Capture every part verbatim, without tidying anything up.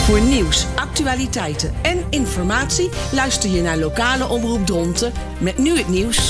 Voor nieuws, actualiteiten en informatie luister je naar lokale omroep Dronten met nu het nieuws.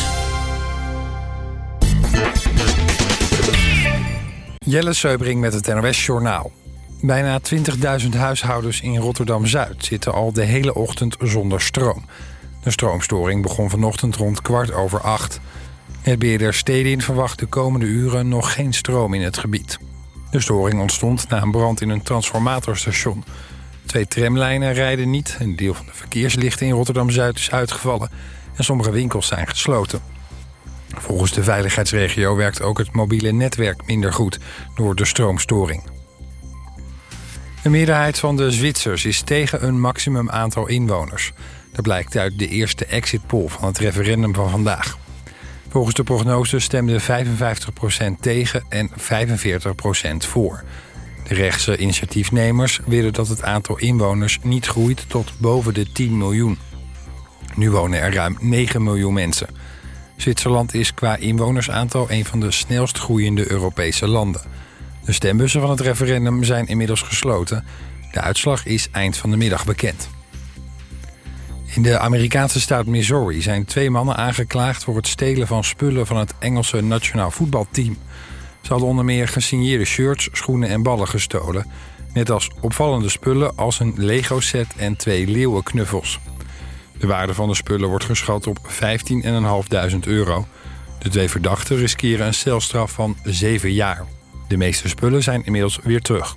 Jelle Seubring met het N O S Journaal. Bijna twintigduizend huishoudens in Rotterdam-Zuid zitten al de hele ochtend zonder stroom. De stroomstoring begon vanochtend rond kwart over acht. Netbeheerder Stedin verwacht de komende uren nog geen stroom in het gebied. De storing ontstond na een brand in een transformatorstation. Twee tramlijnen rijden niet, een deel van de verkeerslichten in Rotterdam-Zuid is uitgevallen en sommige winkels zijn gesloten. Volgens de veiligheidsregio werkt ook het mobiele netwerk minder goed door de stroomstoring. De meerderheid van de Zwitsers is tegen een maximum aantal inwoners. Dat blijkt uit de eerste exit poll van het referendum van vandaag. Volgens de prognose stemde vijfenvijftig procent tegen en vijfenveertig procent voor. De rechtse initiatiefnemers willen dat het aantal inwoners niet groeit tot boven de tien miljoen. Nu wonen er ruim negen miljoen mensen. Zwitserland is qua inwonersaantal een van de snelst groeiende Europese landen. De stembussen van het referendum zijn inmiddels gesloten. De uitslag is eind van de middag bekend. In de Amerikaanse staat Missouri zijn twee mannen aangeklaagd voor het stelen van spullen van het Engelse nationaal voetbalteam. Ze hadden onder meer gesigneerde shirts, schoenen en ballen gestolen. Net als opvallende spullen als een Lego-set en twee leeuwenknuffels. De waarde van de spullen wordt geschat op vijftienduizend vijfhonderd euro. De twee verdachten riskeren een celstraf van zeven jaar. De meeste spullen zijn inmiddels weer terug.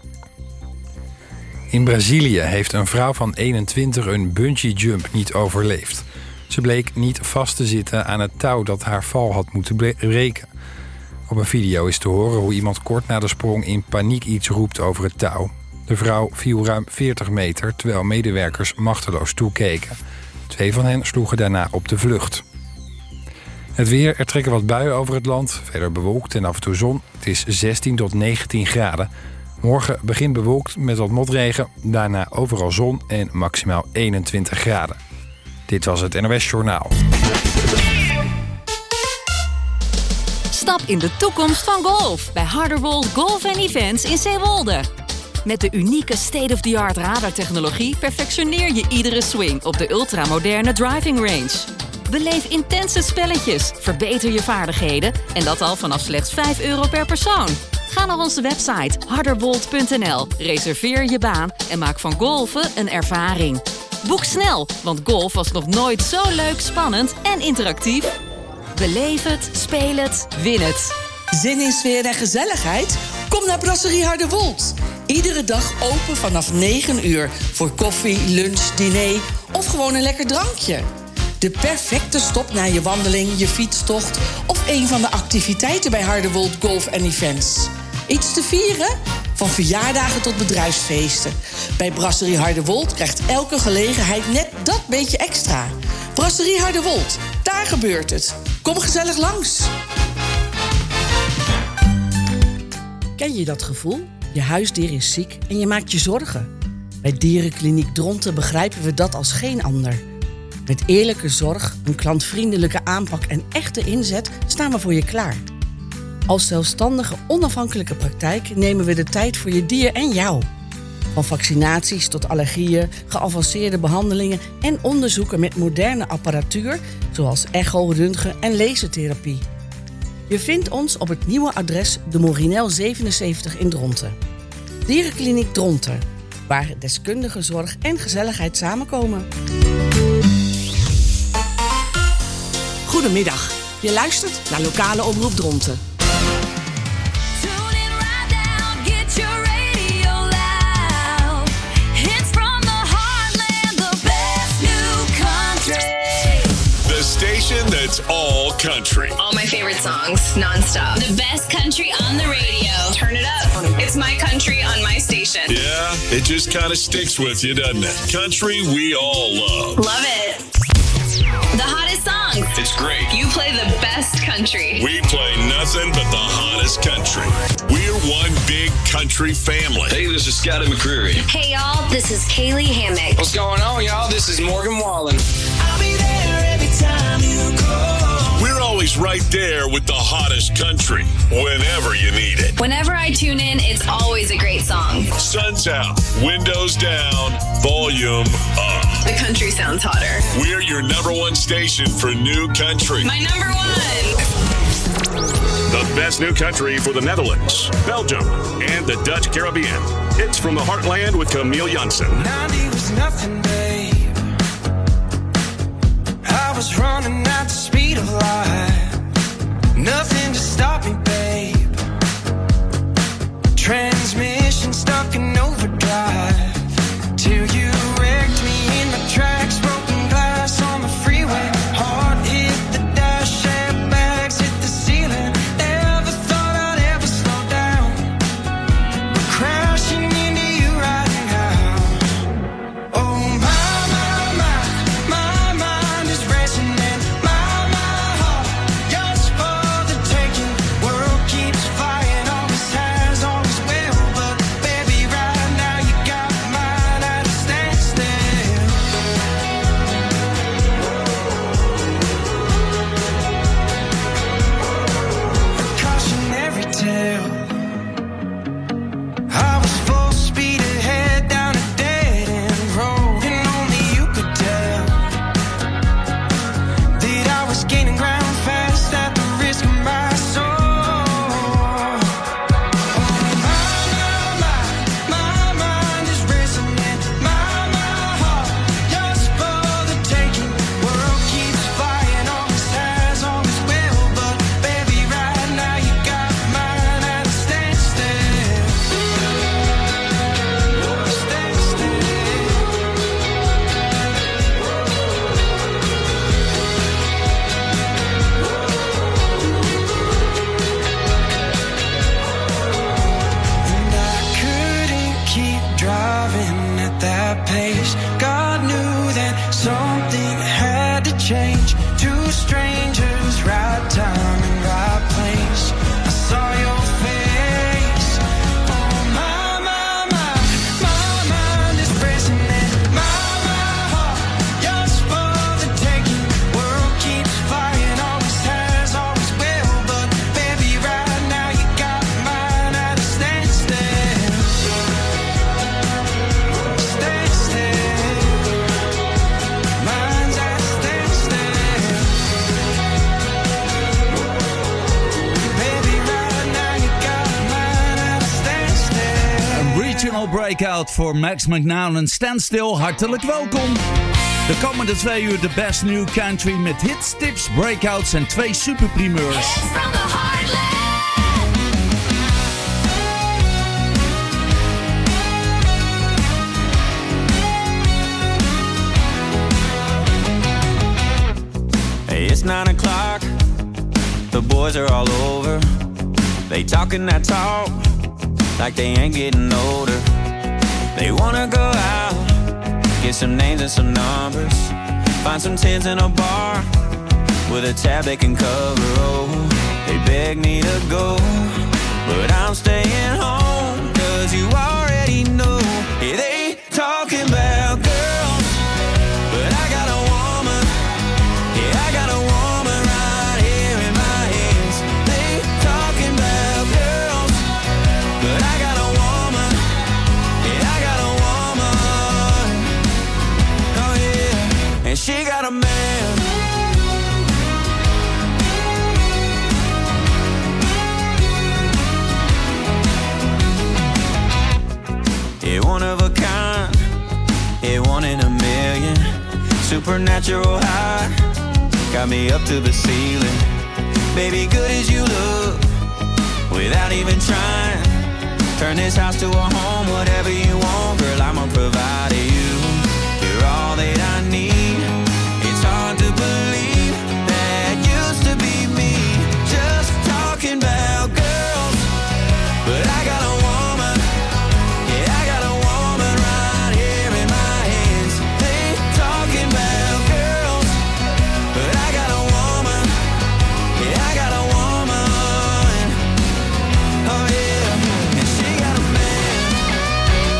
In Brazilië heeft een vrouw van eenentwintig een bungee jump niet overleefd. Ze bleek niet vast te zitten aan het touw dat haar val had moeten breken. Op een video is te horen hoe iemand kort na de sprong in paniek iets roept over het touw. De vrouw viel ruim veertig meter terwijl medewerkers machteloos toekeken. Twee van hen sloegen daarna op de vlucht. Het weer, er trekken wat buien over het land. Verder bewolkt en af en toe zon. Het is zestien tot negentien graden. Morgen begint bewolkt met wat motregen. Daarna overal zon en maximaal eenentwintig graden. Dit was het N O S Journaal. Stap in de toekomst van golf bij Harderwold Golf en Events in Zeewolde. Met de unieke state-of-the-art radartechnologie perfectioneer je iedere swing op de ultramoderne driving range. Beleef intense spelletjes, verbeter je vaardigheden en dat al vanaf slechts vijf euro per persoon. Ga naar onze website harderwold punt n l, reserveer je baan en maak van golfen een ervaring. Boek snel, want golf was nog nooit zo leuk, spannend en interactief. Beleef het, speel het, win het. Zin in sfeer en gezelligheid? Kom naar Brasserie Harderwold. Iedere dag open vanaf negen uur voor koffie, lunch, diner of gewoon een lekker drankje. De perfecte stop na je wandeling, je fietstocht of een van de activiteiten bij Harderwold Golf en Events. Iets te vieren? Van verjaardagen tot bedrijfsfeesten. Bij Brasserie Harderwold krijgt elke gelegenheid net dat beetje extra. Brasserie Harderwold, daar gebeurt het. Kom gezellig langs. Ken je dat gevoel? Je huisdier is ziek en je maakt je zorgen. Bij Dierenkliniek Dronten begrijpen we dat als geen ander. Met eerlijke zorg, een klantvriendelijke aanpak en echte inzet staan we voor je klaar. Als zelfstandige, onafhankelijke praktijk nemen we de tijd voor je dier en jou. Van vaccinaties tot allergieën, geavanceerde behandelingen en onderzoeken met moderne apparatuur, zoals echo, röntgen en lasertherapie. Je vindt ons op het nieuwe adres de Morinel zevenenzeventig in Dronten. Dierenkliniek Dronten, waar deskundige zorg en gezelligheid samenkomen. Goedemiddag, je luistert naar lokale omroep Dronten. Station that's all country. All my favorite songs, non-stop. The best country on the radio. Turn it up. It's my country on my station. Yeah, it just kind of sticks with you, doesn't it? Country we all love. Love it. The hottest songs. It's great. You play the best country. We play nothing but the hottest country. We're one big country family. Hey, this is Scotty McCreery. Hey, y'all, this is Kaylee Hammack. What's going on, y'all? This is Morgan Wallen. We're always always right there with the hottest country whenever you need it. Whenever I tune in, it's always a great song. Sun's out, windows down, volume up. The country sounds hotter. We're your number one station for new country. My number one. The best new country for the Netherlands, Belgium, and the Dutch Caribbean. It's From the Heartland with Camille Janssen. ninety was nothing, babe. I was running at the speed of light. Nothing to stop me, babe. Transmission stuck in overdrive. Till you wrecked me in the tracks. Broken glass on the freeway. Heart hit the dash, airbags hit the ceiling. Never thought I'd ever slow down. We're crashing into you right now. Oh my, my, my, my mind is racing and my, my heart yours for the taking. World keeps flying, always has, always will. But baby, right now you got mine at a standstill. Cautionary tale. I was full speed ahead down a dead end road, and only you could tell that I was gaining ground fast at the risk of my soul. Oh my, my, my, my mind is racing and my, my heart yours for the taking. World keeps flying, always has, always will. But baby, right now you got mine at a standstill. And I couldn't keep driving at that pace. God knew that something had to change. Two strangers, right time and right place. I saw your face. Oh my, my, my, my mind is racing and my, my heart yours for the taking. World keeps flying, always has, always will. But baby, right now you got mine at a standstill. Standstill. Mine's at a standstill. Baby, right now you got mine at a standstill. Een regional breakout voor Max McNown. Standstill, hartelijk welkom. De komende twee uur de best new country met hits, tips, breakouts en twee superprimeurs. From the Heartland. Hey, it's nine o'clock. The boys are all over. They talking that talk like they ain't getting older. They wanna go out, get some names and some numbers, find some tens in a bar with a tab they can cover. Oh, they beg me to go, but I'm staying home, cause you already know. Yeah, they talking about girls, but I got a woman. Yeah, I got a woman right here in my hands. They talking about girls, but I got a woman. Yeah, I got a woman. Oh yeah, and she got a man. Yeah, one of a kind. Yeah, one in a million. Supernatural high, got me up to the ceiling. Baby, good as you look, without even trying. Turn this house to a home, whatever you want, girl, I'ma provide you. You're all that I need. It's hard to believe that used to be me. Just talking about girls, but I got a woman. Yeah, I got a woman right here in my hands. They talking about girls, but I got a woman. Yeah, I got a woman. Oh yeah, and she got a man.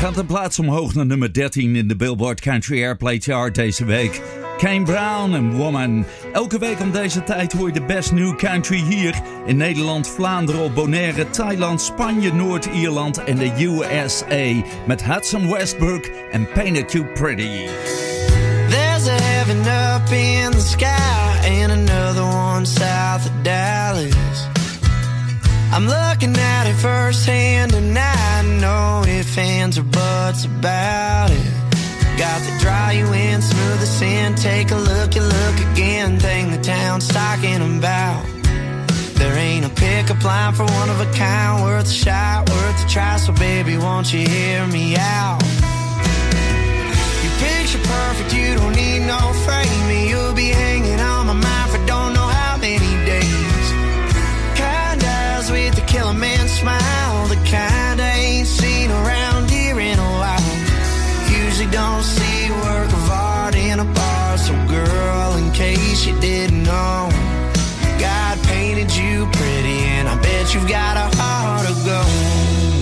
gaat een plaats omhoog naar nummer dertien in de Billboard Country Airplay Chart deze week. Kane Brown en Woman. Elke week om deze tijd hoor je de best new country hier in Nederland, Vlaanderen, op Bonaire, Thailand, Spanje, Noord-Ierland en de U S A. Met Hudson Westbrook en Painted You Pretty. There's a heaven up in the sky and another one south of Dallas. I'm looking at it firsthand and I know if ands or buts about it. Got to dry you in, smooth the sin. Take a look, you look again. Thing the town's talking about. There ain't a pickup line for one of a kind. Worth a shot, worth a try. So baby, won't you hear me out? You picture perfect, you don't need no framing. You'll be hanging on my mind for don't know how many days. Kind eyes with the killer man smile. The kind I ain't seen around here in a while. Usually don't see work of art in a bar. So girl, in case you didn't know, God painted you pretty and I bet you've got a heart of gold.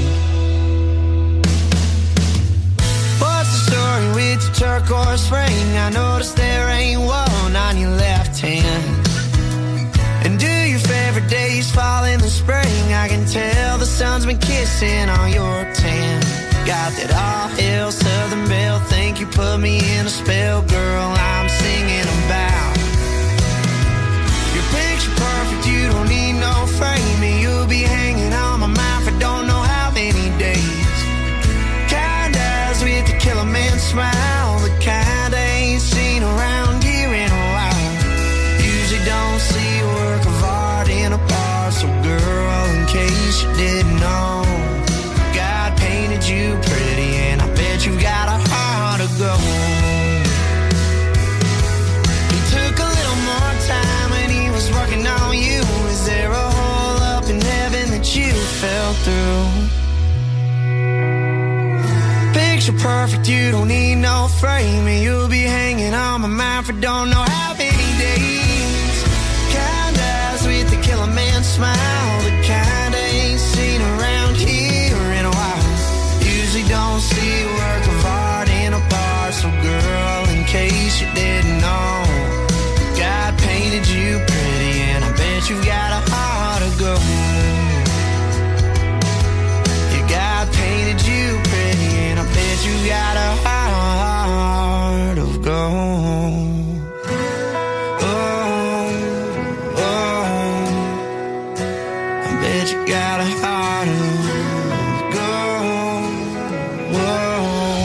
What's the story with your turquoise ring? I noticed there ain't one on your left hand. And do your favorite days fall in the spring? I can tell the sun's been kissing on your tan. Got that all hail Southern Belle. Think you put me in a spell, girl, I'm singing about. Your picture perfect, you don't need no framing. You'll be hanging on my mind for don't know how many days. Kind eyes with the killer man smile. The kind I ain't seen around here in a while. Usually don't see work of art in a bar. So girl, in case you didn't know, God painted you pretty and I bet you've got a heart of gold. He took a little more time when he was working on you. Is there a hole up in heaven that you fell through? Picture perfect, you don't need no framing. You'll be hanging on my mind for don't know how many days. Kind eyes with the killer man smile. The kind I ain't seen around here in a while. Usually don't see work of art in a bar. So girl, in case you didn't know, God painted you pretty and I bet you've got a heart of gold. Yeah, God painted you pretty and I bet you got a heart of gold. Oh, oh, I bet you got a heart of gold. Whoa.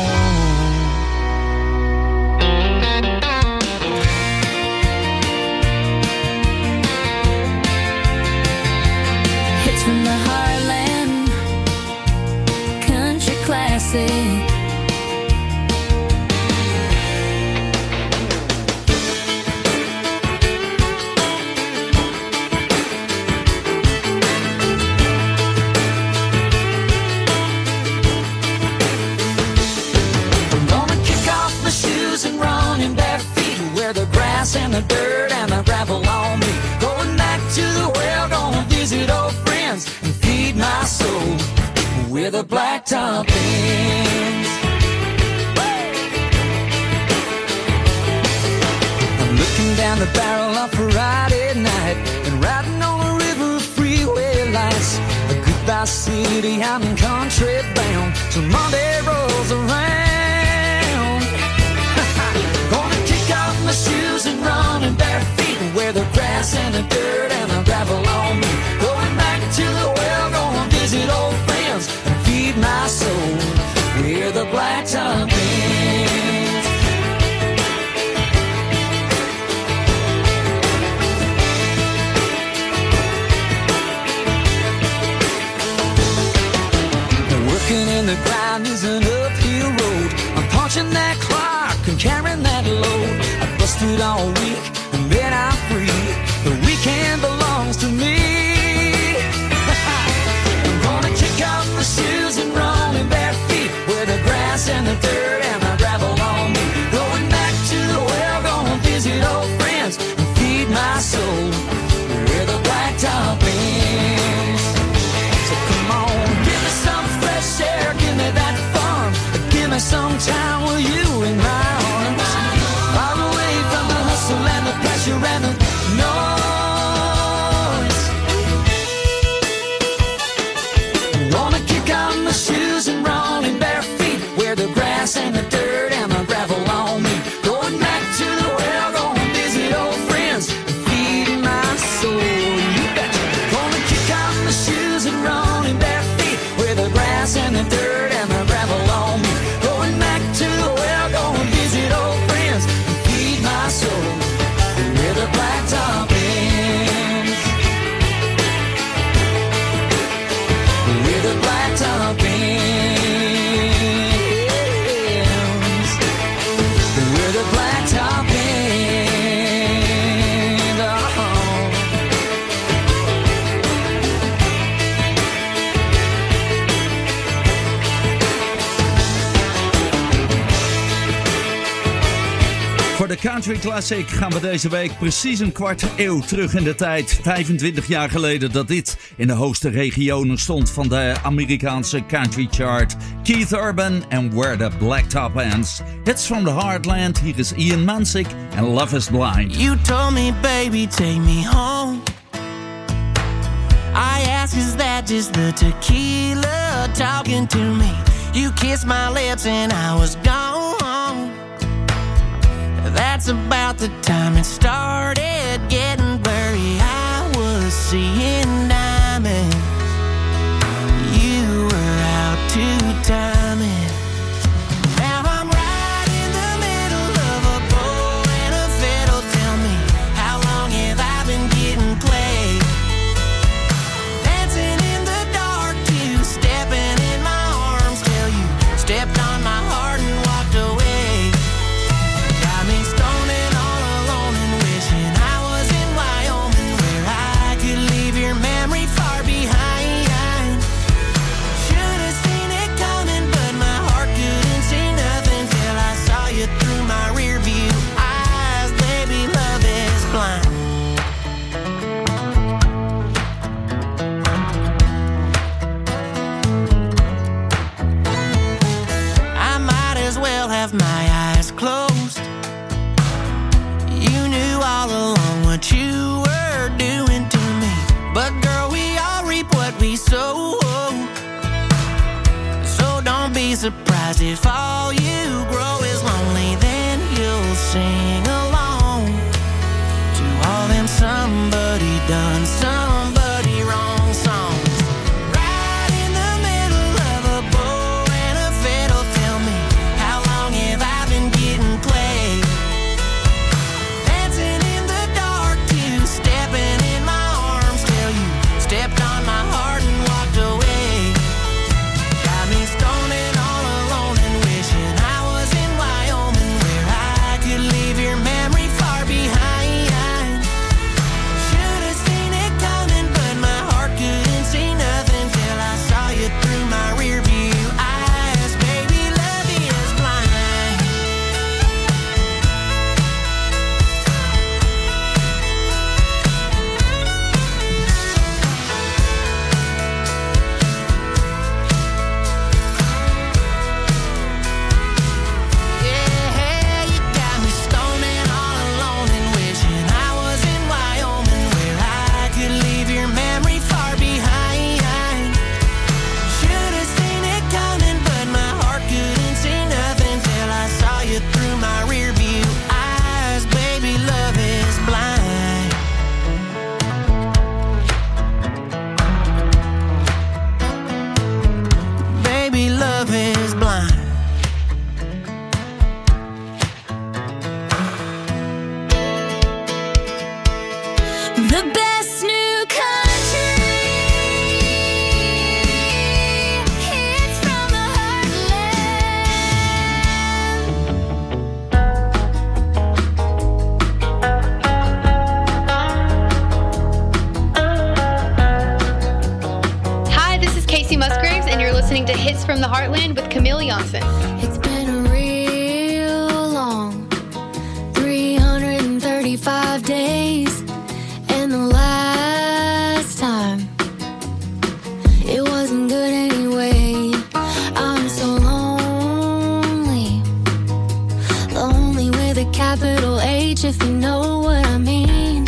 Hits from the heartland, country classic. And the dirt and the gravel on me. Going back to the well, gonna visit old friends and feed my soul with a blacktop Benz. I'm looking down the barrel of Friday night and riding on the river freeway lights. A goodbye city, I'm in country bound till Monday rolls around. My shoes and running bare feet, where the grass and the dirt and the gravel on me. Going back to the well, gonna visit old friends and feed my soul with a blacktop Benz. Working in the grind is an uphill road. I'm punching that clock and carrying that load. Busted all week and then I'm free. The weekend belongs to me. I'm gonna kick off my shoes and run in bare feet, where the grass and the dirt and the gravel on me. Going back to the well, gonna visit old friends and feed my soul with a blacktop Benz. So come on, give me some fresh air, give me that fun. Country Classic gaan we deze week precies een kwart eeuw terug in de tijd. vijfentwintig jaar geleden dat dit in de hoogste regionen stond van de Amerikaanse country chart. Keith Urban en Where the Blacktop Ends. Hits from the Heartland. Hier is Ian Mansik en Love is Blind. You told me, baby, take me home. I ask, is that just the tequila talking to me? You kissed my lips and I was gone. That's about the time it started getting blurry. I was seeing diamonds. You were out to time it. Now I'm right in the middle of a bow and a fiddle. Tell me, how long have I been getting played? Dancing in the dark, two stepping in my arms till you stepped on my heart and walked away. Got me stoning all alone and wishing I was in Wyoming, where I could leave your memory far behind. Should have seen it coming, but my heart couldn't see nothing till I saw you through my rear view eyes. Baby, love is blind. I might as well have my eyes closed. You knew all along what you were doing to me. But girl, we all reap what we sow. So don't be surprised if all you grow is lonely. Then you'll sing along to all them somebody done somebody wrong songs. Right in the middle of a bow and a fiddle. Tell me, how long have I been getting played? Dancing in the dark, two stepping in my arms till you stepped on my heart and walked away. Got me stoning all alone and wishing I was in Wyoming, where I could leave your memory far behind. Should have seen it coming, but my heart couldn't see nothing till I saw you through my rear view eyes. Baby, love is blind. Yeah, you got me stoning all alone and wishing I was in Wyoming, where I could leave your memory far behind. Should have seen it coming, but my heart couldn't see nothing till I saw you through my rear view eyes. Baby, love is blind. Baby, love is blind. The best new country hits from the Hi, this is Casey Musgraves, and you're listening to Hits from the Heartland with Camille Janssen. It's been a real long three hundred thirty-five days, and the last time it wasn't good anyway. I'm so lonely, lonely with a capital H, if you know what I mean.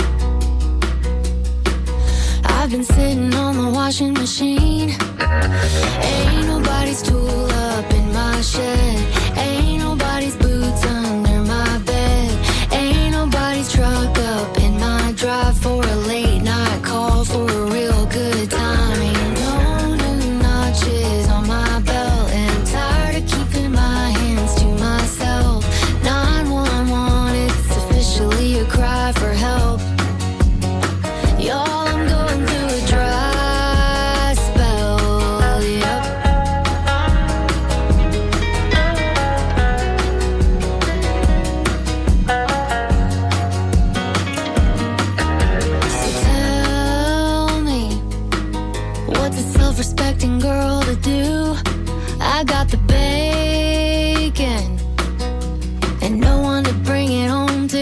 I've been sitting on the washing machine. Ain't nobody's tool up in my shed. Ain't nobody's boots under my bed. Ain't nobody's truck up in my drive for a late night call for a real good time. Ain't no new notches on my belt, and I'm tired of keeping my hands to myself. nine one one, it's officially a cry for help. Y'all, I'm going through a dry spell, yep. So tell me, what's a self-respecting girl to do? I got the bacon and no one to bring it home to.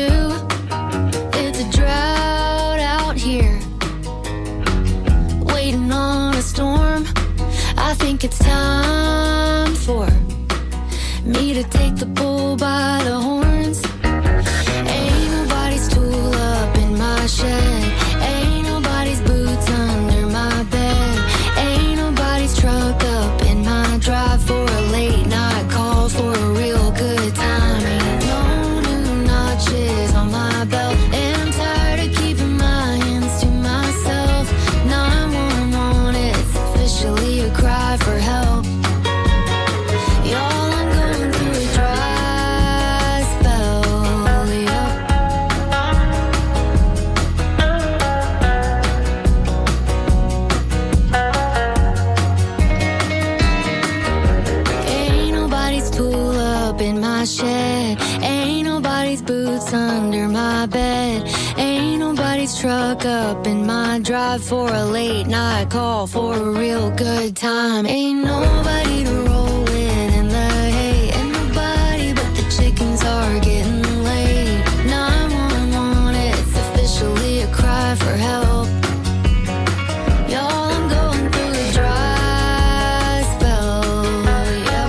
I think it's time for me to take the bull by the horns. Ain't nobody's tool up in my shed. Ain't nobody's boots under my bed. Ain't nobody's truck up in my drive for a late night call for a real good time. Ain't no new notches on my belt, and I'm tired of keeping my hands to myself. nine one one, it's officially a cry for help. Y'all, I'm going through a dry spell, yeah. Ain't nobody's tool up in my shed. Ain't nobody's boots under my bed. Ain't nobody's truck up in my drive for a late night call for a real good time. Ain't nobody to roll with in the hay. Ain't nobody but the chickens are getting late. nine one one, it's officially a cry for help. Y'all, I'm going through a dry spell, yep.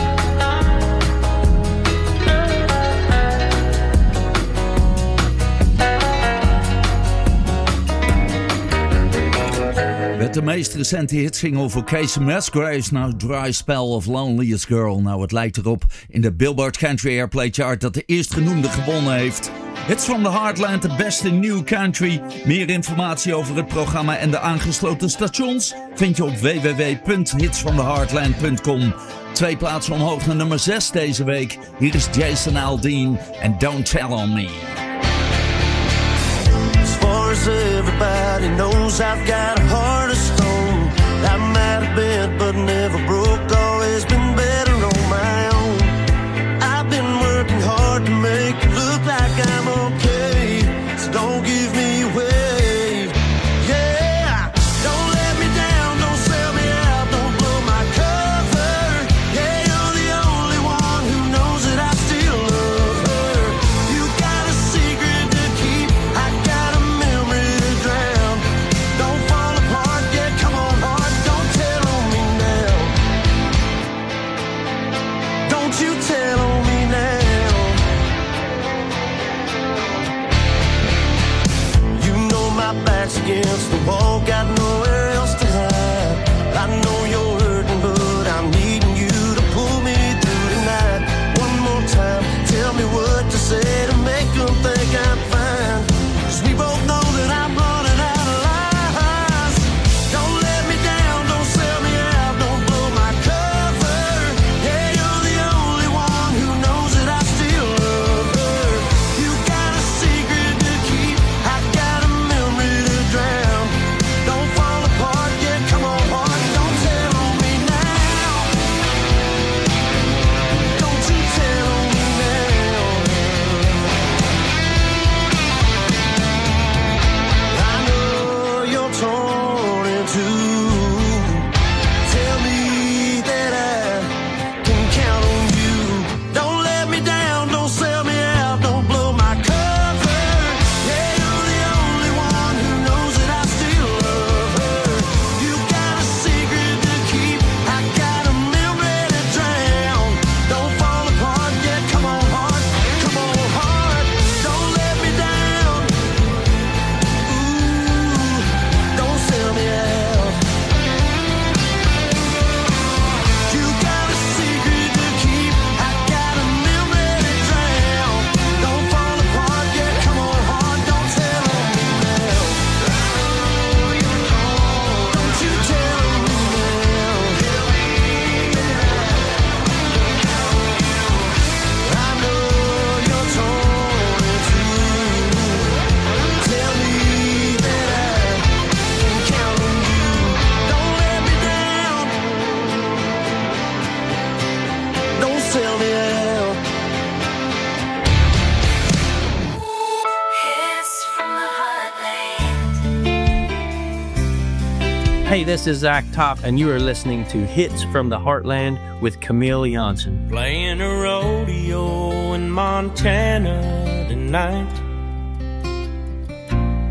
Met de meest recente hitsingle voor Casey Musgraves, nou Dry Spell of Loneliest Girl. Nou, het lijkt erop in de Billboard Country Airplay Chart dat de eerstgenoemde gewonnen heeft. Hits from the Heartland, de beste new country. Meer informatie over het programma en de aangesloten stations vind je op w w w punt hits from the heartland punt com. Twee plaatsen omhoog naar nummer zes deze week. Hier is Jason Aldean en Don't Tell On Me. As far as everybody knows, I've got a heart of stone. I might have been, but never broke. Always been better on my own. I've been working hard to make it look like I'm okay. So don't give me a wave. Yeah, don't let me down, don't sell me out, don't blow my cover. Yeah, you're the only one who knows that I still love her. You got a secret to keep, I got a memory to drown. Don't fall apart, yeah, come on heart, don't tell on me now. Don't you tell on me now. You know my back's against the wall, got nowhere else to hide. I know you're hurting, but I'm needing you to pull me through tonight. One more time, tell me what to say to make them think I'm fine. 'Cause we both know that I'm running out of lies. Don't let me down, don't sell me out, don't blow my cover. Yeah, you're the only one who knows that I still love her. You got a secret to keep, I got a memory to drown. Don't fall apart, yeah, come on heart, don't tell on me now. Don't you tell on me now. I know you're torn in two. Tell me that I can count on you. Don't let me down, don't sell me out, don't blow my cover. Yeah, you're the only one who knows that I still love her. You got a secret to keep, I got a memory to drown. Don't fall apart, yeah, come on heart, come on heart, don't let me down. Ooh, don't sell me out. You got a secret to keep, I got a memory to drown. Don't fall apart, yeah, come on heart, don't tell on me now. Don't you tell on me now. I know you're torn in two. Tell me that I can count on you. Don't let me down. Don't sell me out. Hey, this is Zach Top, and you are listening to Hits from the Heartland with Camille Janssen. Playing a rodeo in Montana tonight.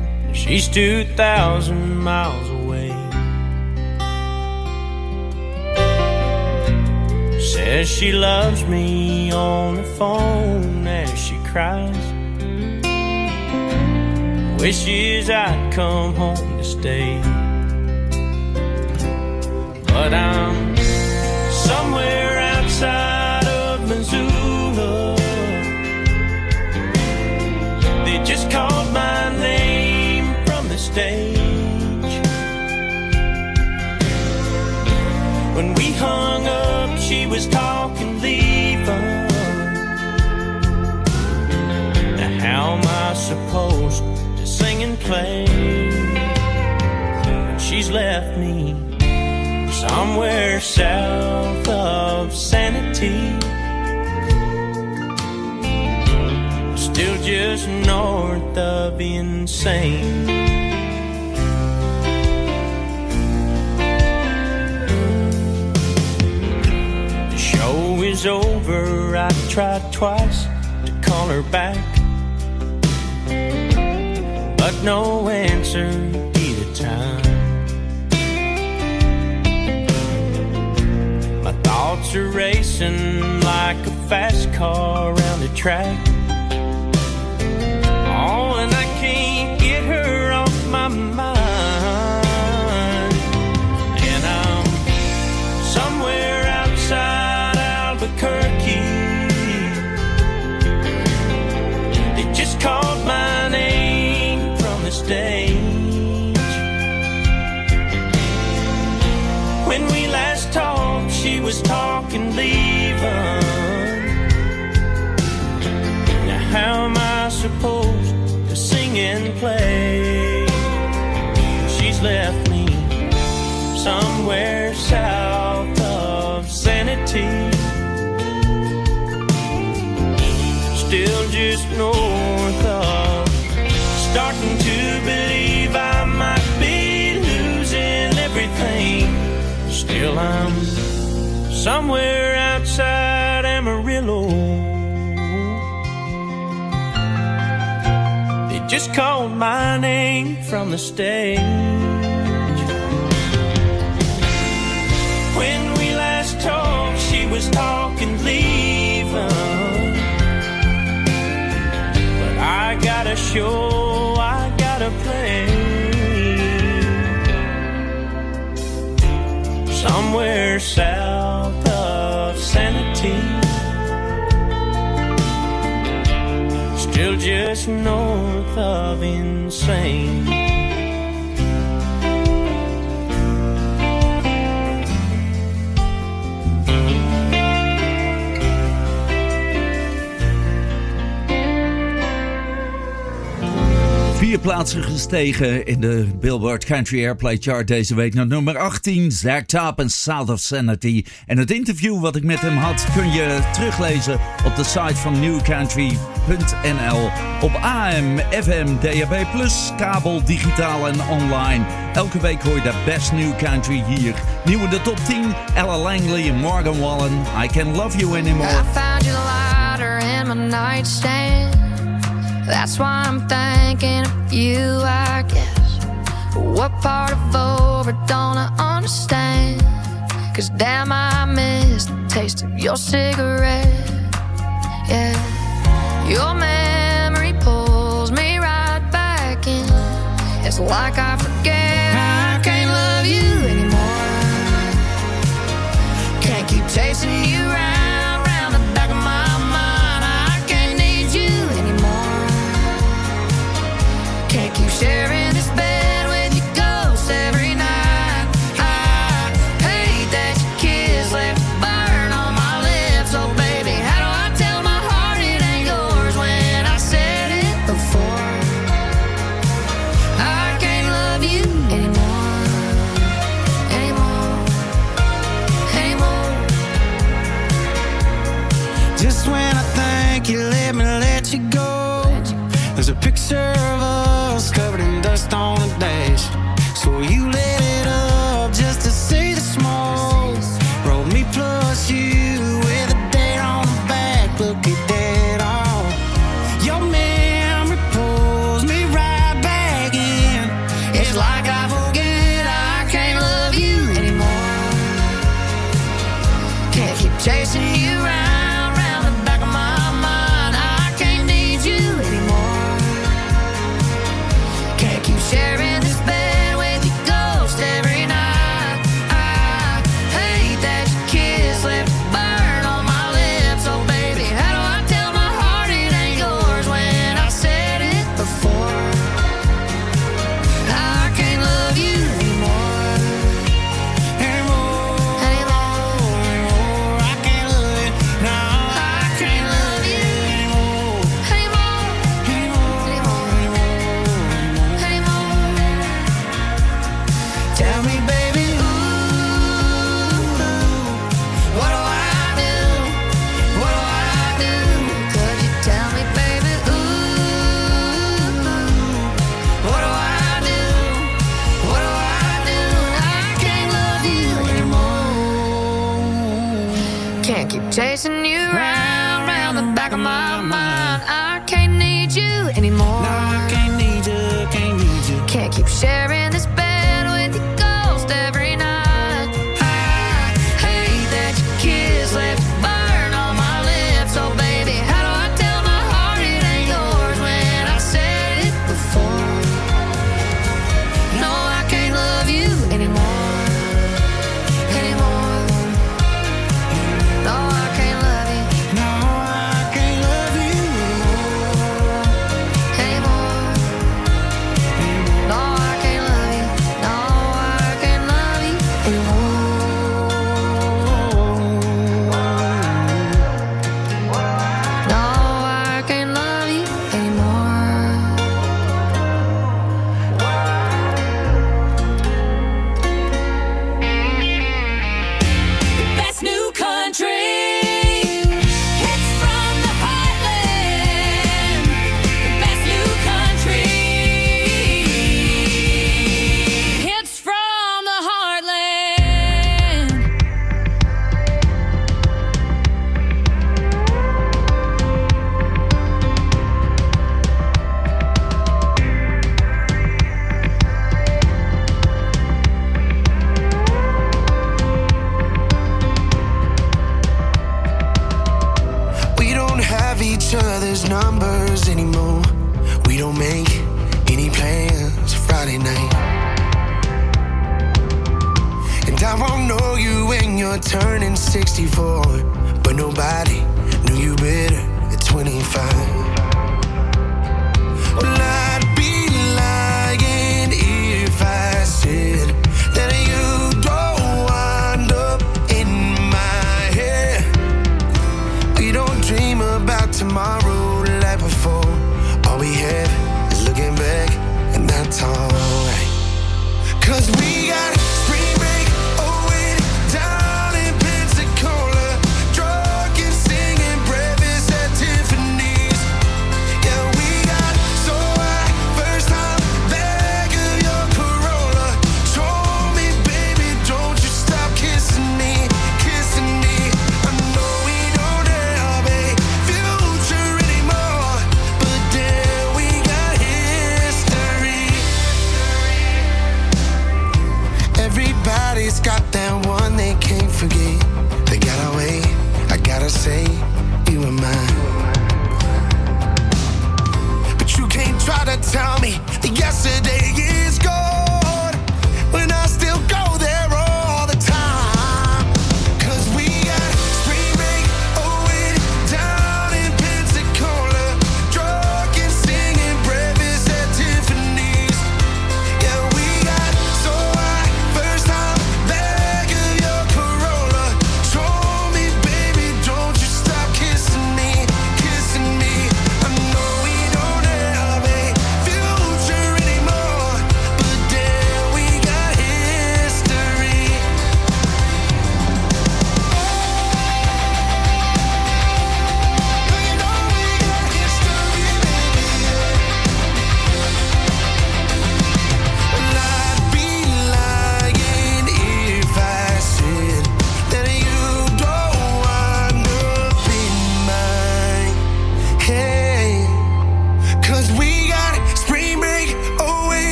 She's two thousand miles away. Says she loves me on the phone as she cries. Wishes I'd come home to stay. But I'm somewhere outside of Missoula. They just called my name from the stage. When we hung up, she was talking leaving. Now how am I supposed to sing and play when she's left me somewhere south of sanity? Still just north of insane. The show is over, I tried twice to call her back, but no answer either time. My thoughts are racing like a fast car around the track. Oh, and I can't get her off my mind. And I'm somewhere outside Albuquerque. They just called my name from the stage. When we last talked, she was talking leaving. Now how am I supposed to sing and play? She's left me somewhere south of sanity. Still just north of, starting to believe I might be losing everything. Still I'm somewhere outside Amarillo. They just called my name from the stage. When we last talked, she was talking leaving. But I got a show, I got a play. Somewhere south of sanity. Still just north of insane. Vier plaatsen gestegen in de Billboard Country Airplay Chart deze week naar nummer achttien. Zack Top en South of Sanity. En het interview wat ik met hem had kun je teruglezen op de site van new country punt n l. Op A M, F M, D A B plus, kabel, digitaal en online. Elke week hoor je de best new country hier. Nieuw in de top tien, Ella Langley en Morgan Wallen. I Can't Love You Anymore. I found your lighter in my nightstand. That's why I'm thinking of you, I guess. What part of over don't I understand? Cause damn, I miss the taste of your cigarette. Yeah, your memory pulls me right back in. It's like I forget I can't love you anymore. Can't keep chasing you round, round the back of my mind. I can't need you anymore. Can't keep sharing this bed with your ghosts every night. I hate that your kiss left a burn on my lips. Oh baby, how do I tell my heart it ain't yours when I said it before? I can't love you Tell me, baby, ooh, what do I do? What do I do? Could you tell me, baby, ooh, what do I do? What do I do? I can't love you anymore. Can't keep chasing you round, round the back of my mind. I can't need you anymore. No, I can't need you, can't need you. Can't keep sharing this bed with your ghost every night. I hate that your kiss left a burn on my lips. Oh baby, how do I tell my heart it ain't yours when I said it before? No, I can't love you anymore, anymore. No, I can't love you. No, I can't love you anymore, anymore. No, I can't love you. No, I can't love you anymore. No, I can't love you anymore. Best new country hits from the heartland. Best new country hits from the heartland. We don't have each other's numbers anymore. We don't make any plans Friday night. And I won't know you when you're turning sixty-four, but nobody knew you better at twenty-five. Well, I'd be lying if I said that you don't wind up in my head. We don't dream about tomorrow like before. All we have is looking back, and that's alright. Cause we got spring break, oh, wait, down in Pensacola, drunk and singing breakfast at Tiffany's. Yeah, we got so high, first time back of your Corolla. Told me, baby, don't you stop kissing me, kissing me. I know we don't have a future anymore, but then we got history. Everybody's got that one they can't forget. They got away, I gotta say, you were mine. But you can't try to tell me that yesterday is gone when I still go there all the time. Cause we got spring break, oh, wait, down in Pensacola, drunk and singing breakfast at Tiffany's. Yeah, we got so high, first time back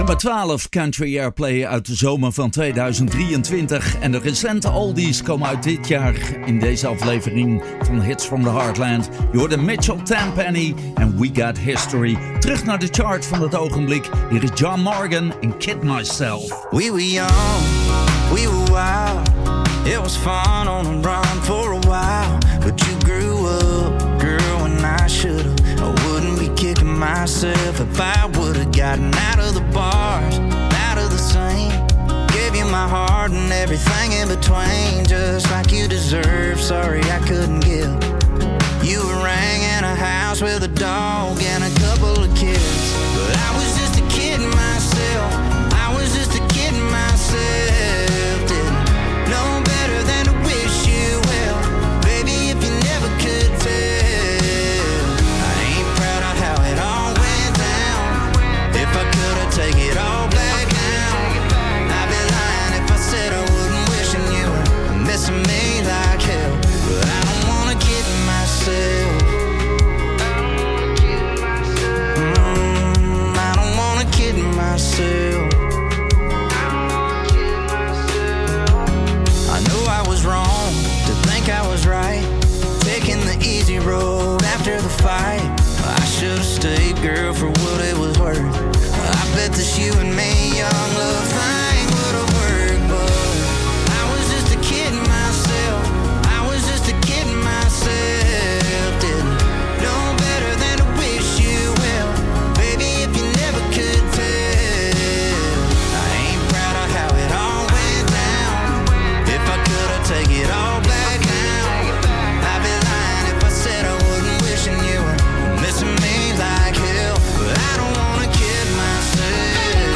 Nummer twaalf Country Airplay uit de zomer van tweeduizend drieëntwintig. En de recente oldies komen uit dit jaar in deze aflevering van Hits from the Heartland. Je hoorde Mitchell Tenpenny en We Got History. Terug naar de chart van het ogenblik. Hier is John Morgan en Kid Myself. We were young, we were wild. It was fun on the run for a while. But you grew up, girl, when I should've. I wouldn't be kicking myself if I would've gotten out of the bars, out of the scene. Gave you my heart and everything in between, just like you deserve. Sorry I couldn't give. You rang in a house with a dog and a couple of kids, but I was just a kid myself. I was just a kid myself. Didn't know better than to wish you well, baby. If you never could tell, I ain't proud of how it all went down. If I could, I'd take it all back now. I'd be lying if I said I wouldn't wishing you were missing me like hell, but I don't wanna kid myself. Mm, I don't wanna kid myself. I know I was wrong to think I was right, taking the easy road after the fight. I should've stayed, girl, for what it was worth. I bet that you and me, young love thing would've worked, but I was just a kid myself. I was just a kid myself. Didn't know better than to wish you well, baby. If you never could tell, I ain't proud of how it all went down. If I could, I'd take it all back now. I'd be lying if I said I wouldn't wishing you were missing me like hell, but I don't wanna kid myself.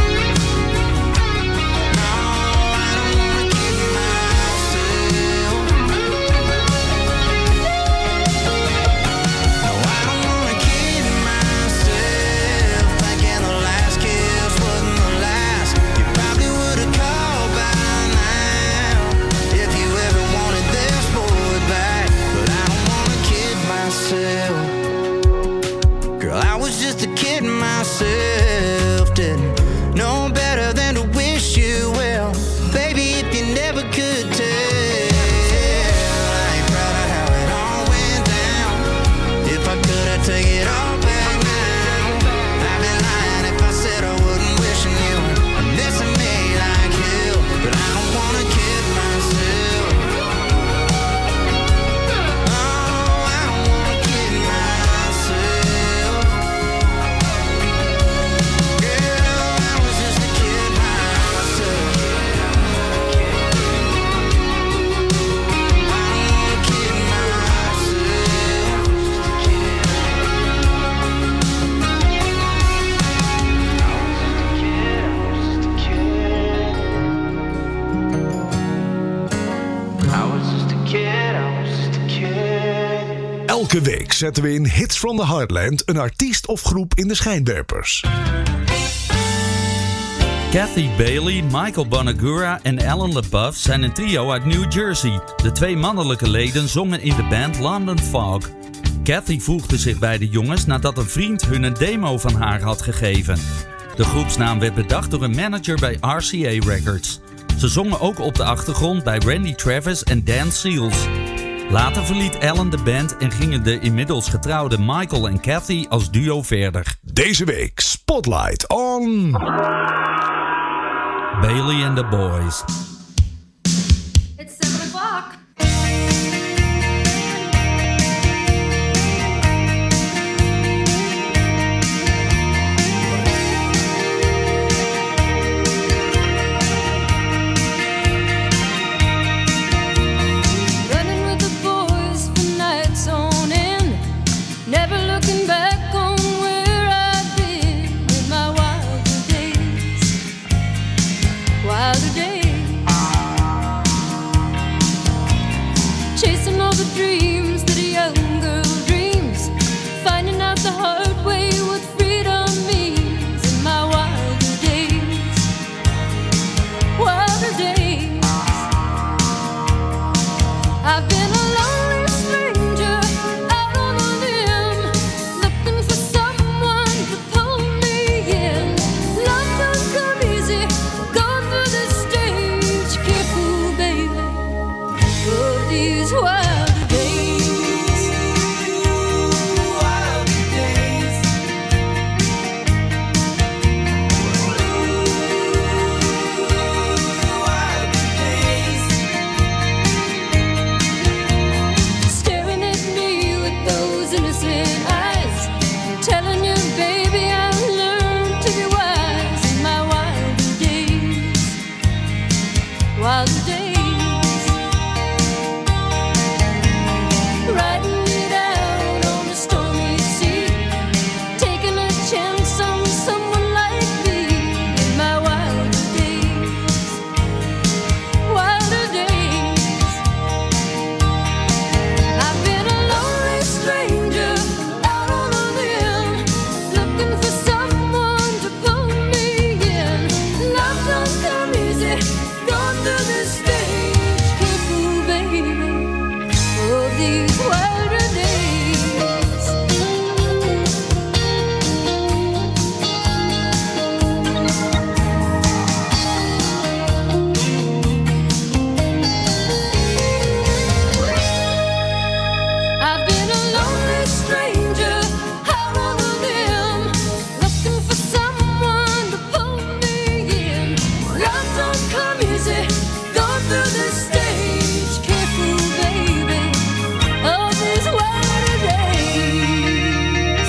No, I don't wanna kid myself. No, I don't wanna kid myself, thinking the last kiss wasn't the last. You probably would've called by now if you ever wanted this boy back, but I don't wanna kid myself. Girl, I was just a kid myself. Didn't know better than to wish you well, baby. If you never could tell, I ain't proud of how it all went down. If I could, I'd take it all back now. I'd be lying if I said I wouldn't wishing you were missing me like hell, but I don't wanna kid myself. Oh, I don't wanna kid myself. Girl, I was just a kid myself. I don't wanna kid myself. I was just a kid, I was just a kid. Elke week zetten we in Hits from the Heartland een artiest of groep in de schijnwerpers. Kathy Bailey, Michael Bonagura en Alan LaBeouf zijn een trio uit New Jersey. De twee mannelijke leden zongen in de band London Fog. Kathy voegde zich bij de jongens nadat een vriend hun een demo van haar had gegeven. De groepsnaam werd bedacht door een manager bij R C A Records. Ze zongen ook op de achtergrond bij Randy Travis en Dan Seals. Later verliet Alan de band en gingen de inmiddels getrouwde Michael en Kathy als duo verder. Deze week Spotlight on Bailey and the Boys. It's seven o'clock. Running with the boys for nights on end, never looking back on where I've been in my wilder days, wilder days. innocent eyes. I'm telling you, baby, I learned to be wise in my wilder days. Wilder days. Riding it out on the stormy sea, taking a chance on someone like me in my wilder days. Wilder days. I've been a lonely stranger out on a limb, looking for someone to pull me in. Love don't come easy, going through this stage. Careful, baby, of these wilder days. I've been a lonely stranger out on a limb, looking for someone to pull me in. Love don't come easy, going through this stage. Careful, baby, of these wilder days.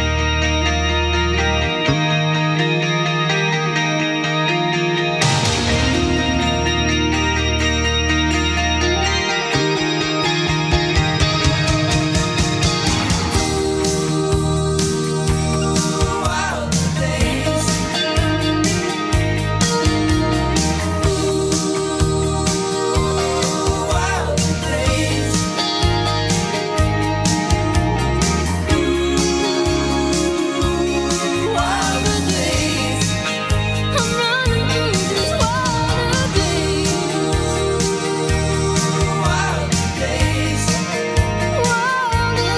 Wilder days. I'm running through these wilder days. Wilder days. Wilder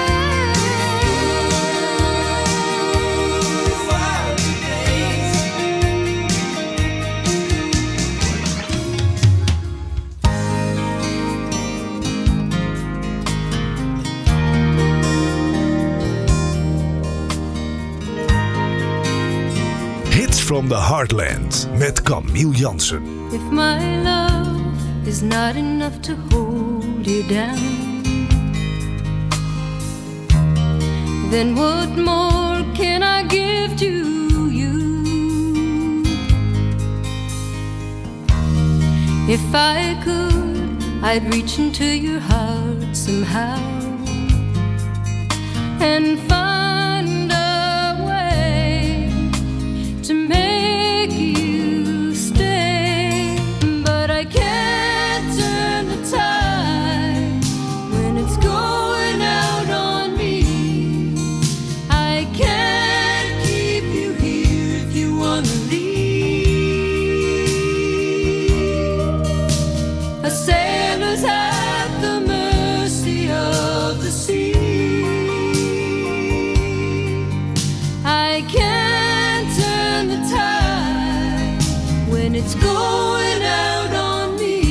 Hits from the Heartland met Camille Jansen. If my love is not enough to hold you down, then what more can I give to you? If I could, I'd reach into your heart somehow and find a way to make you stay. But I can't turn the tide when it's going out on me. I can't keep you here if you want to leave. A sailor's at the mercy of the sea. I can't turn the tide when it's going out on me.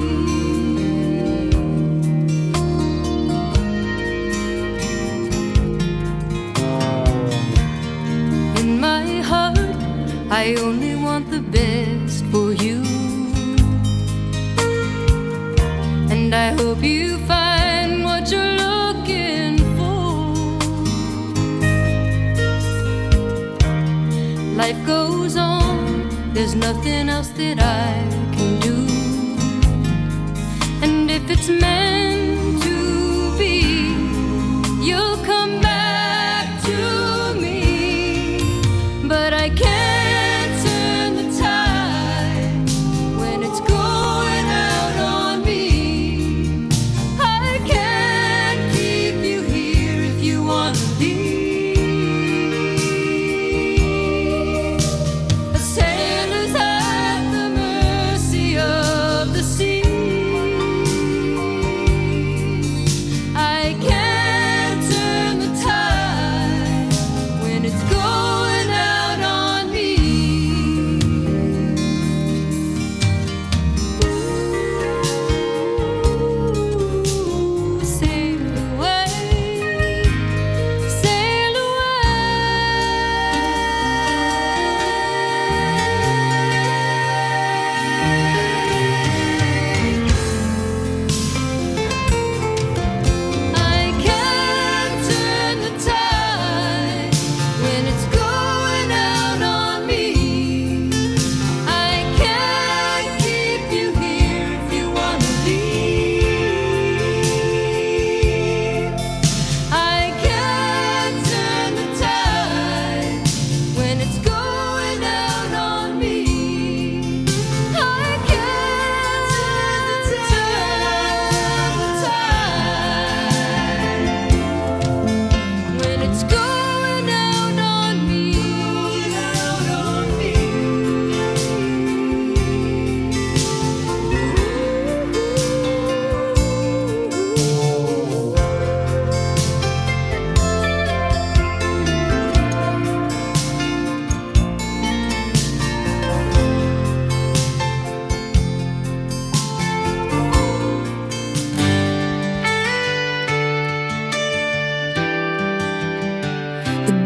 In my heart, I only want the best for you, and I hope you find what you're looking for. Life goes on, there's nothing else that I can do. And if it's meant to be, you'll come back to me. But I can't turn the tide when it's going out on me. I can't keep you here if you want to leave. A sailor's at the mercy of the sea.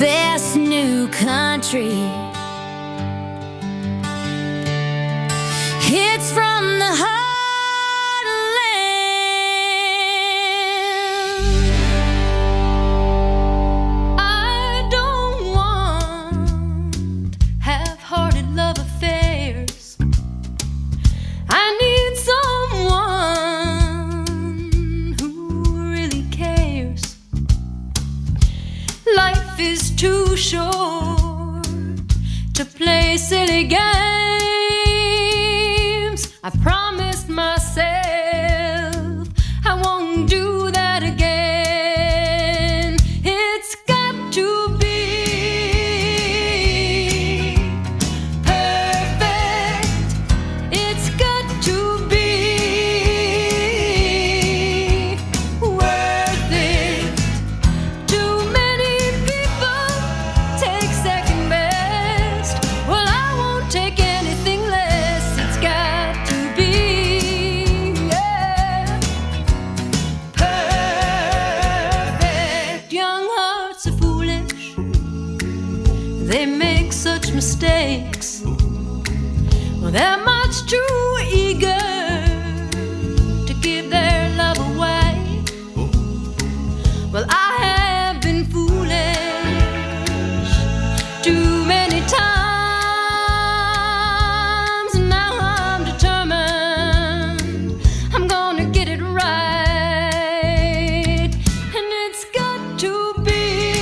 best new country. Hits from the heartland. I don't want half-hearted love affairs. I need someone who really cares. Life is too short to play silly games. I promised myself I won't do that again. It's got to be perfect. It's got to be worth it. Too many people take second best. Well, I won't take anything less. It's got to be, yeah, perfect. Young hearts are foolish. They make such mistakes. Well, they're much too eager to give their love away. Well, I have been foolish too many times, and now I'm determined I'm gonna get it right. And it's got to be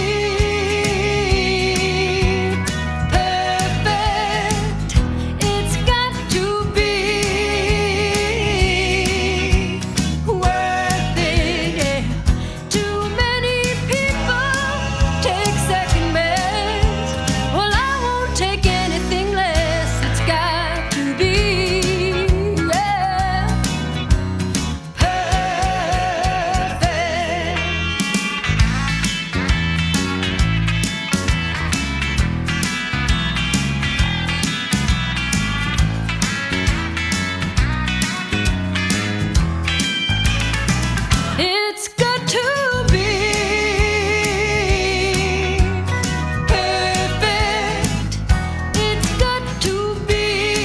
perfect. It's got to be worth it, yeah. Too many people take second best. Well, I won't take anything less. It's got to be, yeah, perfect. It's got to be perfect. It's got to be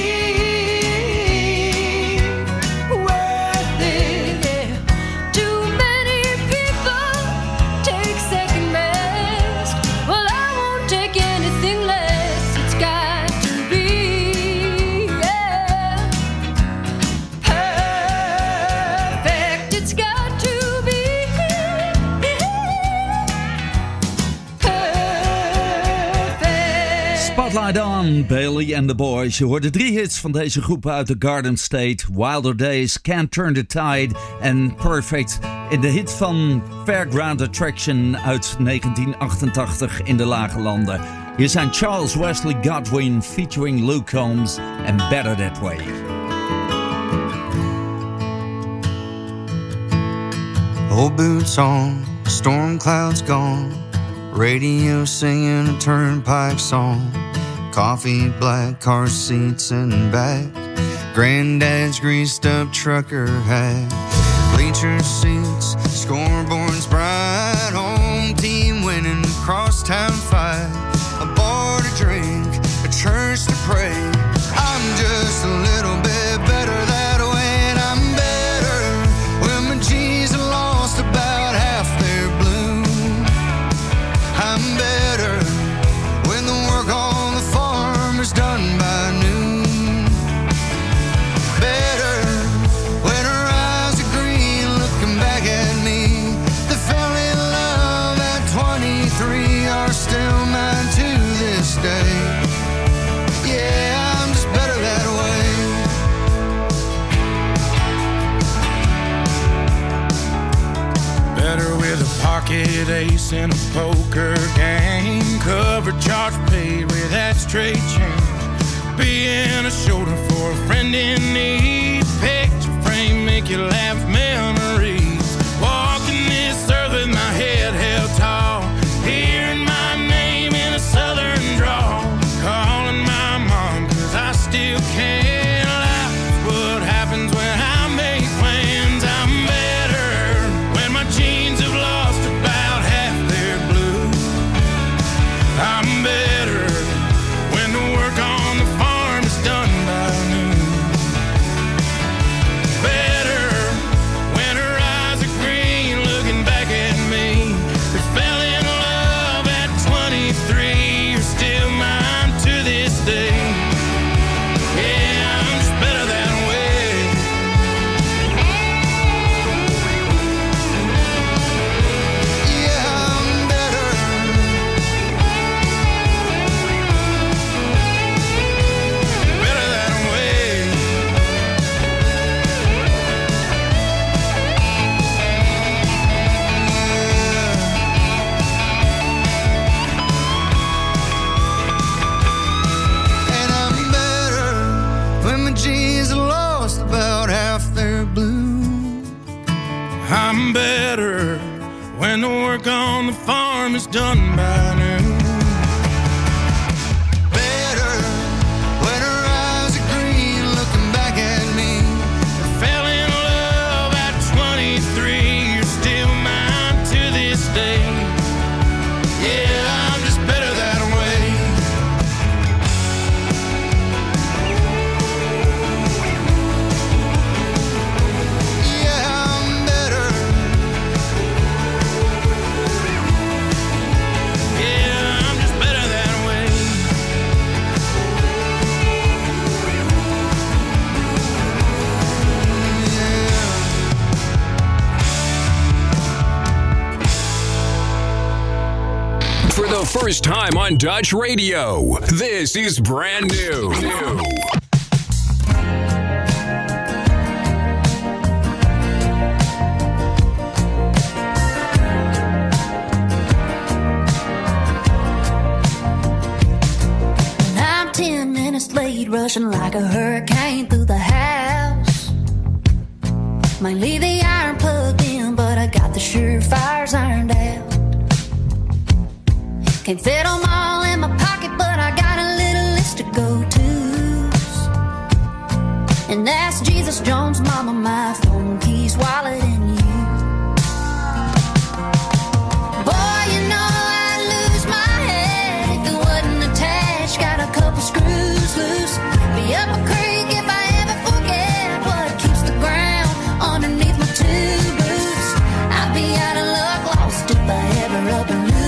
worth it, yeah. Too many people take second best. Well, I won't take anything less. It's got to be, yeah, perfect. It's got to be perfect. Spotlight on, Bailey and the Boys. Je hoorde drie hits van deze groep uit de Garden State. Wilder Days, Can't Turn the Tide en Perfect. In de hit van Fairground Attraction uit negentien achtentachtig in de Lage Landen. Hier zijn Charles Wesley Godwin featuring Luke Combs en Better That Way. Old boots on, storm clouds gone, radio singing a turnpike song, coffee, black car seats and back, granddad's greased up trucker hat, bleacher seats, scoreboards bright, home team winning, crosstown fight, a bar to drink, a church to pray. I'm just a little bit better that way, and I'm better when my G's are lost about half their blue. I'm better when the work on the farm is done by noon. Better when her eyes are green looking back at me. They fell in love at twenty-three, are still mine to this day. Yeah, I'm just better that way. Better with a pocket ace in a poker game. Cover charge paid with that straight change. Being a shoulder for a friend in need. Picture frame, make you laugh, memories. Walking this earth with my head held tall. Hearing my name in a southern drawl. Calling my mom cause I still can't laugh. What happens when I make plans? I'm better when my jeans have lost about half their blue. when the work on the farm is done by noon. Better when her eyes are green, looking back at me. I fell in love at twenty-three. You're still mine to this day. Yeah, I'm just better that way. Yeah, I'm better. Yeah, I'm just better that way. For the first time on Dutch radio, this is brand new. new. I'm ten minutes late, rushing like a hurricane through the house. Might leave the iron plugged in, but I got the surefires ironed out. Can't fit them all in my pocket, but I got a little list of go-tos. And that's Jesus, Jones, Mama, my phone, keys, wallet, and you. Boy, you know I'd lose my head if it wasn't attached. Got a couple screws loose. Be up a creek if I ever forget what keeps the ground underneath my two boots. I'd be out of luck, lost if I ever up and lose.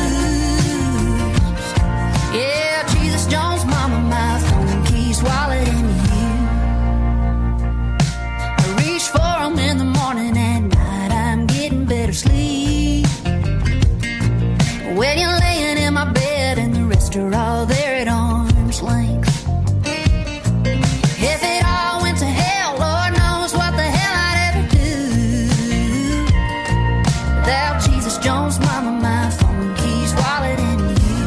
Yeah, Jesus, Jones, Mama, my phone, keys, wallet, and you. I reach for 'em in the morning, at night I'm getting better sleep. When you're laying in my bed and the rest are all there at arm's length. If it all went to hell, Lord knows what the hell I'd ever do without Jesus, Jones, Mama, my phone, keys, wallet, and you.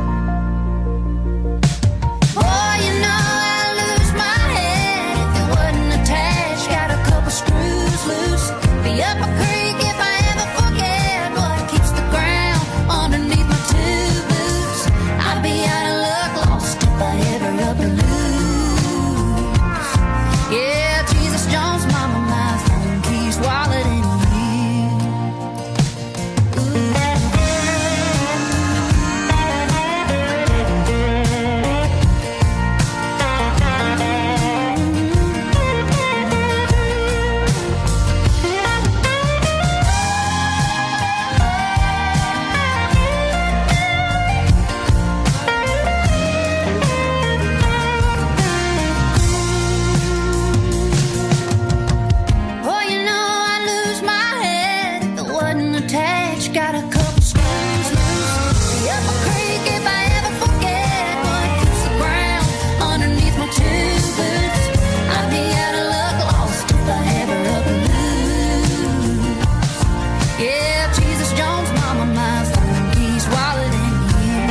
Boy, you know I'd lose my head if it wasn't attached. Got a couple screws loose. Be up a creek if I ever forget what keeps the ground underneath my two boots. I'd be out of luck, lost if I ever up and lose. Yeah, Jesus, Jones, Mama, my phone, keys, wallet, and boy, you know I'd lose my head if it wasn't attached. Got a couple screws loose. Be up a creek if I ever forget what keeps the ground underneath my two boots. I'd be out of luck, lost if I ever up and lose. Yeah, Jesus, Jones, Mama, my phone, keys, wallet, and you.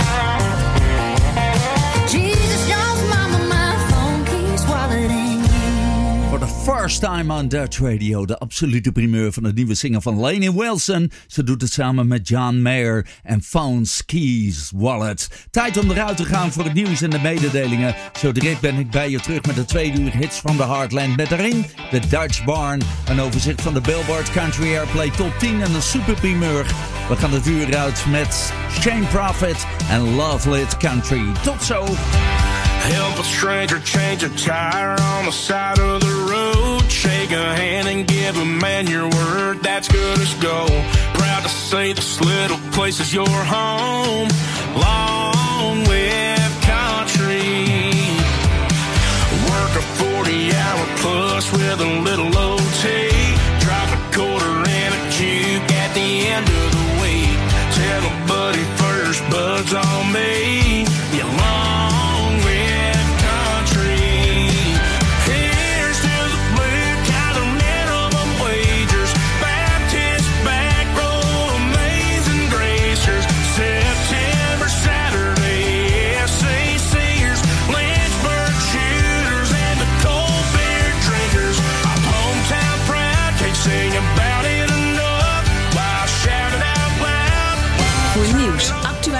Jesus, Jones, Mama, my phone, keys, wallet, and you. For the first time on Dutch Radio, de absolute primeur van het nieuwe single van Lainey Wilson. Ze doet het samen met John Mayer en Phones, Keys, Wallet. Tijd om eruit te gaan voor het nieuws en de mededelingen. Zo direct ben ik bij je terug met de tweede uur hits van de Heartland. Met daarin de Dutch Barn, een overzicht van de Billboard Country Airplay Top tien en een super primeur. We gaan het uur uit met Shane Prophet en Love Lit Country. Tot zo! Help a stranger change a tire on the side of the road. Shake a hand and give a man your word, that's good as gold. Proud to say this little place is your home. Long live country. Work a forty hour plus with a little O T. Drop a quarter in a juke at the end of the week. Tell a buddy first, buds on me. You long live country. Here's to the blue collar minimum wagers, Baptist back row amazing gracers. September Saturday S A Cers, Lynchburg shooters and the cold beer drinkers. I'm hometown proud, can't sing about it enough. Why shout it out nieuws, actualiteit